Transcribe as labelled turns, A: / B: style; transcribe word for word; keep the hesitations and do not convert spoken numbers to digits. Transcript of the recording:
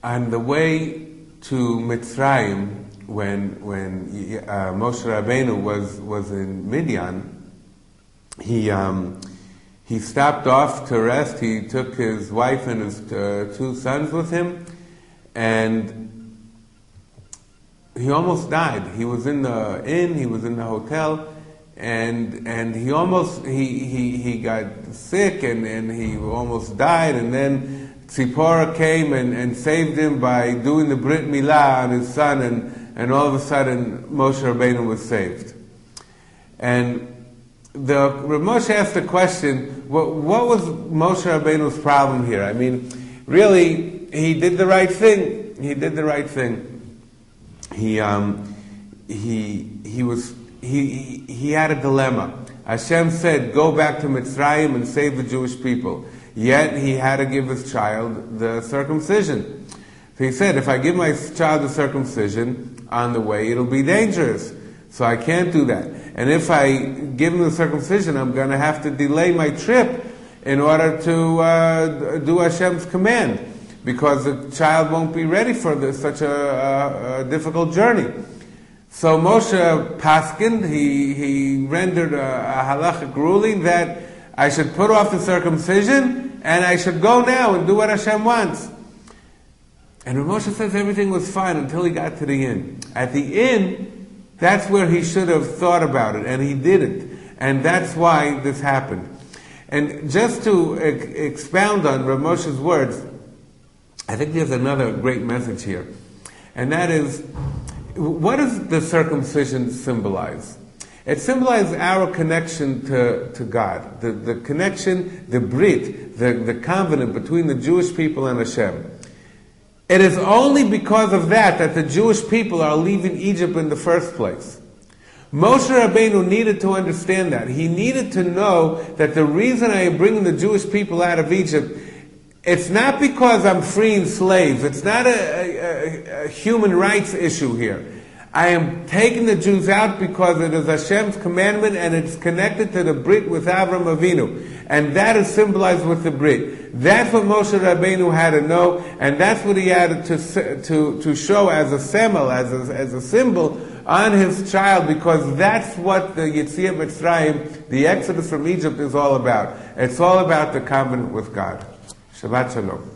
A: on the way to Mitzrayim, when when uh, Moshe Rabbeinu was was in Midian, he um, he stopped off to rest. He took his wife and his uh, two sons with him, and he almost died. He was in the inn. He was in the hotel. And and he almost he, he, he got sick and, and he almost died, and then Tzipporah came and, and saved him by doing the Brit Milah on his son, and, and all of a sudden Moshe Rabbeinu was saved. And the Rav Moshe asked the question, what, what was Moshe Rabbeinu's problem here? I mean, really, he did the right thing. He did the right thing. He um he he was. He, he, he had a dilemma. Hashem said, go back to Mitzrayim and save the Jewish people. Yet he had to give his child the circumcision. So he said, if I give my child the circumcision on the way, it'll be dangerous. So I can't do that. And if I give him the circumcision, I'm going to have to delay my trip in order to uh, do Hashem's command, because the child won't be ready for this, such a, a, a difficult journey. So Moshe paskined, he, he rendered a, a halachic ruling that I should put off the circumcision and I should go now and do what Hashem wants. And Rav Moshe says everything was fine until he got to the inn. At the inn, that's where he should have thought about it, and he didn't. And that's why this happened. And just to ex- expound on Rav Moshe's words, I think there's another great message here. And that is, what does the circumcision symbolize? It symbolizes our connection to, to God, the, the connection, the brit, the, the covenant between the Jewish people and Hashem. It is only because of that that the Jewish people are leaving Egypt in the first place. Moshe Rabbeinu needed to understand that. He needed to know that the reason I am bringing the Jewish people out of Egypt, it's not because I'm freeing slaves. It's not a, a, a human rights issue here. I am taking the Jews out because it is Hashem's commandment and it's connected to the Brit with Avram Avinu. And that is symbolized with the Brit. That's what Moshe Rabbeinu had to know, and that's what he had to to, to show as a semel, as a, as a symbol on his child, because that's what the Yetziat Mitzrayim, the Exodus from Egypt, is all about. It's all about the covenant with God. Shabbat Shalom.